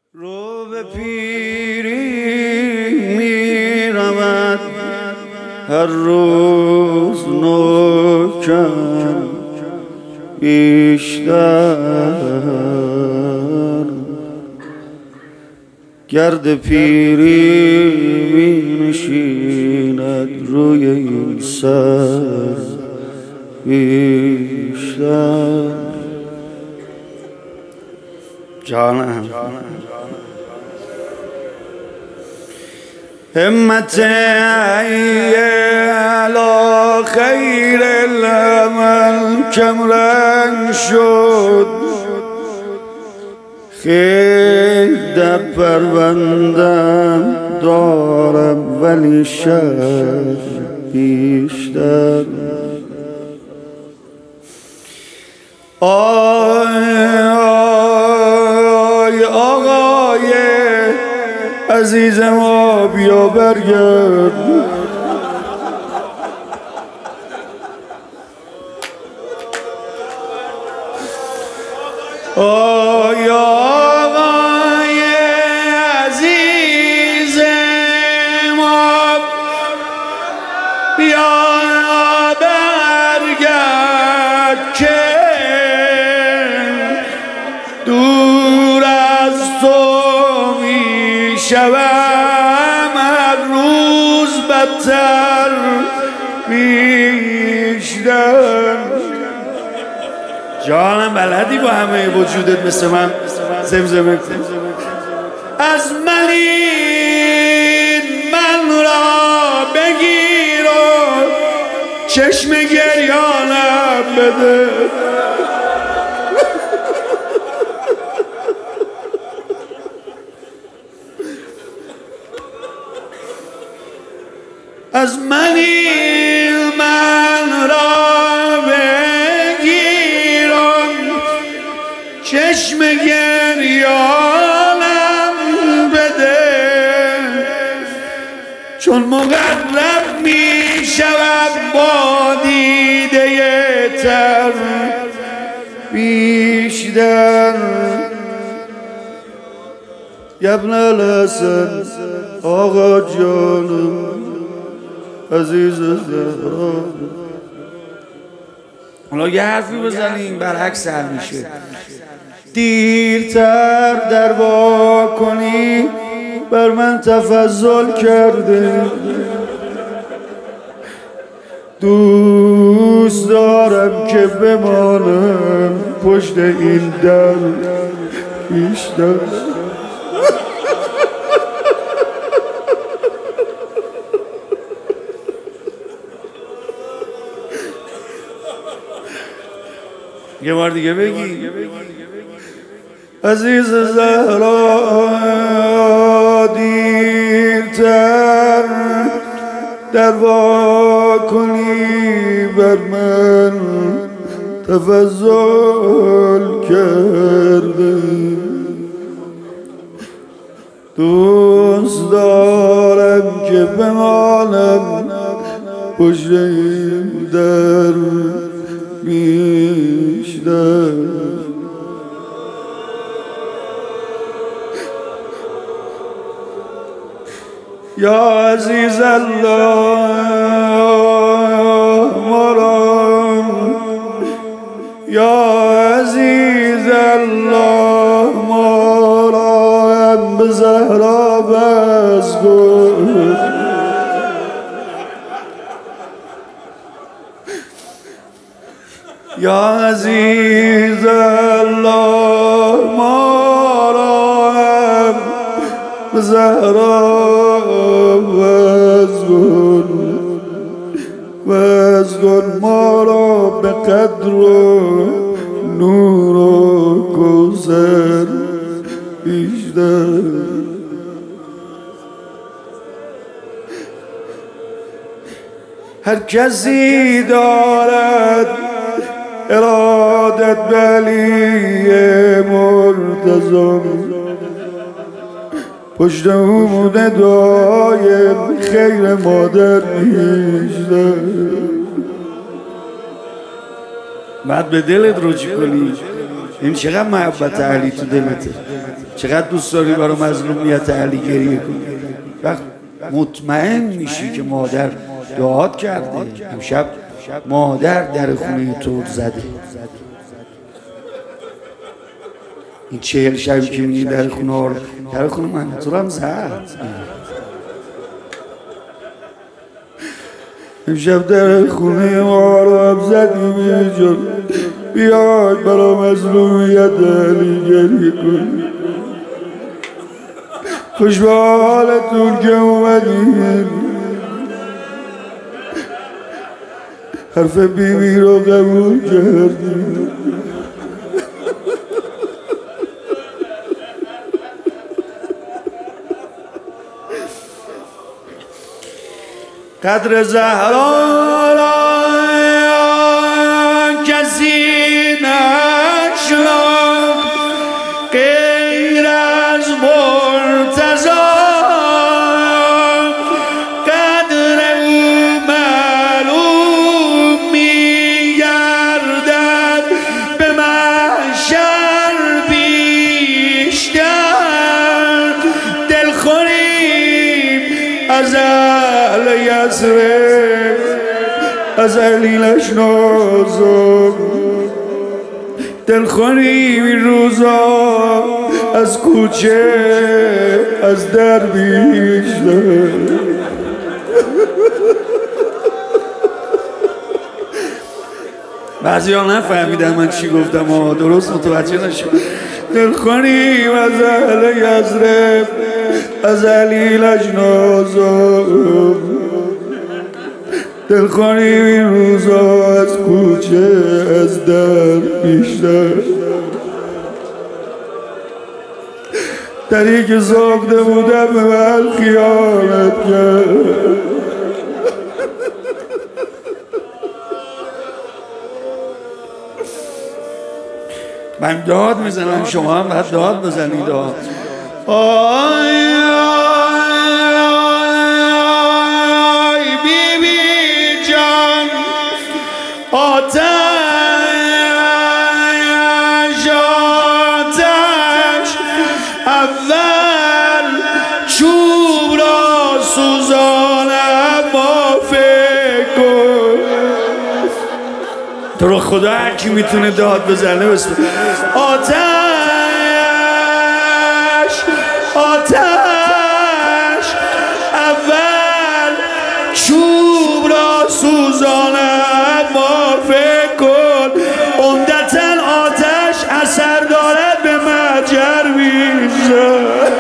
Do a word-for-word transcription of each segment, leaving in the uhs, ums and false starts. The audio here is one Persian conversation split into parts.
رو به پیری می رود هر روز نوکم بیشتر، گرد پیری می نشیند روی این سر بیشتر. جانم همت علا خیر العمل کمرنگ شد، خیلی در پروندم دارم ولی شر بیشتر. آی آی آقای عزیز ما بیا برگرد، آی آقای عزیز ما بیا برگرد که دور از تو می شوم هر روز بدتر بیشتر. جانم بلدی با همه وجودت مثل من زمزمه کن. از منی من را بگیر و چشم گریانم بده، از منی من را بگیر و چشم گریانم بده، چون مقرب می شود با دیده تر بیشتر. ابن الحسن آقا جانم عزیز زهرا، حالا یه حرفی بزنیم برعکس هر میشه. دیرتر در وا کنی بر من تفضل کرده، دوست دارم که بمانم پشت این در بیشتر. یه بار دیگه بگی. عزیز زهرا دیرتر در وا کنی بر من تفضل کرده، دوست دارم که بمانم پشت این در بیشتر. یا عزیز الله مرام، یا عزیز الله مرام به زهرا بزگو، یا عزیز الله مارم به زهرا وزگن، وزگن ما را به قدر و نور و کوثر بیشتر. هر کسی دارد ارادت بلی مرتضی، پشت او بوده دعای خیر مادر بیشتر. بعد به دلت رجوع کنی. این چقدر محبت علی تو دلته، چقدر دوست داری برای مظلومیت علی گریه کنی. وقت مطمئن میشی که مادر دعات کرده. امشب مادر در خونه تو زده. این چهل شبی که میگی در خونه ها، در خونه من تو هم زد. امشب در خونه ما رو هم زدی جان، بیای برای مظلومیت علی گریه کنی. خوش به حالتون که اومدین، حرف بیبی رو قبول کردین. قدر زهرا کسی نشناخت غیر از مرتضی، قدر او معلوم می‌گردد به محشر بیشتر. دلخوریم از اهل یثرب، از علیلش نازم، دلخوریم این روزا از کوچه، از در بیشتر. بعضی ها نفهمیدن من چی گفتم ها، درست متوجه نشد. دلخوریم از اهل یثرب، از علیلش نازم، دلخوریم این روزا از کوچه، از در بیشتر. دری که ساخته بودم به من خیانت کرد. من داد میزنم، شما هم باید داد بزنید. آی آی آی بی بی جان، آتش آتش اول چوب را سوزانم، ما فکر کن تو رو خدا هر کی میتونه داد بزنه بسم آتش آتش اول چوب را سوزانم، ما فکر کن عمدتاً آتش اثر دارد به مجر بیشتر.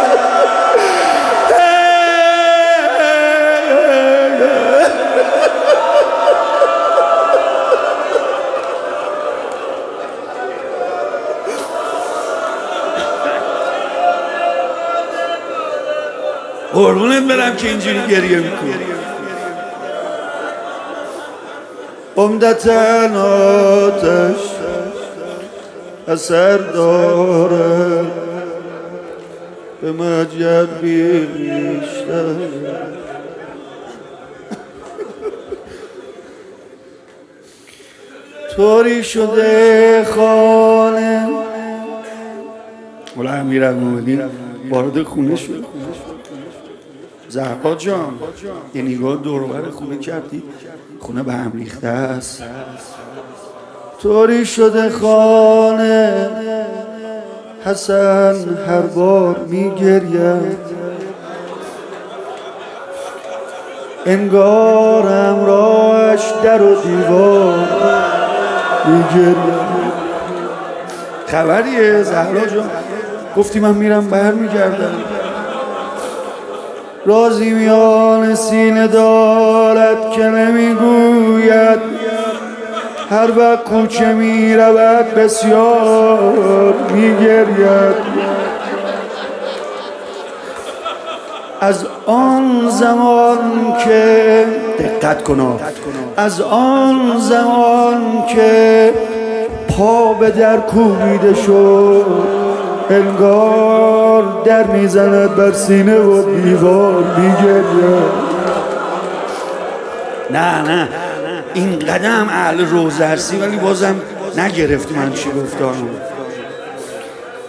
قربونت برم که اینجوری گریه میکنی. عمدتاً آتش اثر دارد به مجر بیشتر. طوری شده خانه، مولا امیرالمومنین وارد خونه شد. زهرا جان یه نگاه دور و بر خونه کردی، خونه به هم ریخته است. طوری شده خانه، حسن هر بار میگرید، انگار همراهش در و دیوار میگرید. خبریه زهرا جان؟ گفتی من میرم بر میگردم. رازی میان سینه دارد که نمیگوید، هر وقت کوچه میرود بسیار میگرید. از آن زمان که دقت کن، از آن زمان که پا به در کوبیده شد، انگار در میزند بر سینه و دیوار میگرید. نه نه این قدم اهل روزرسی، ولی بازم نگرفتی من چی گفتم.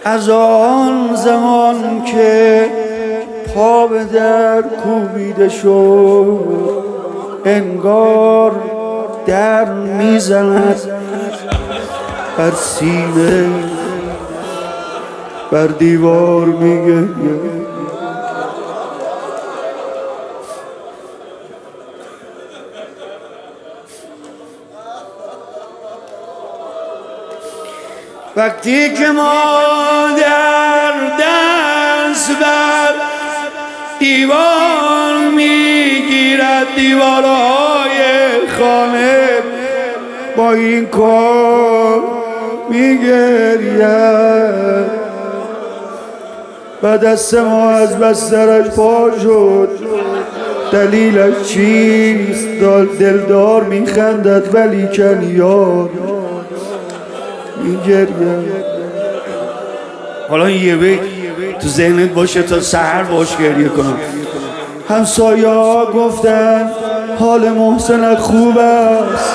از آن زمان که پا به در کوبیده شد انگار در میزند بر سینه بر دیوار میگه وقتی که مادر دست بر دیوار میگیرد دیوارهای خانه با این کار میگرید و دست ما از بسترش پا شد دلیلش چیست؟ دلدار میخندد ولی کن یار میگرید. حالا یه بیت تو ذهنت باشه تا سحر باش گریه کنم. همسایه ها گفتن حال محسنت خوب است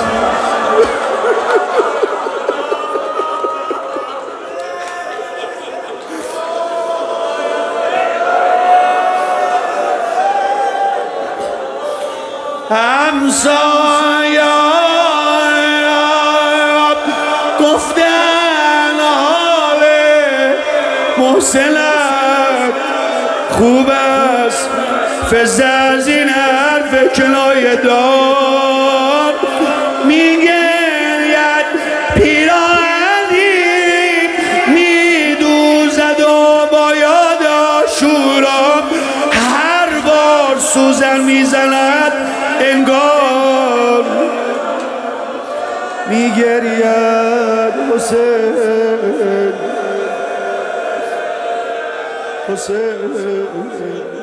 همسایه گفتن حال محسنت خوب است فزه از این حرف کنایه دار میگرید پیراهنی میدوزد و با یاد آشورا هر بار سوزن میزند انگار میگرید حسین حسین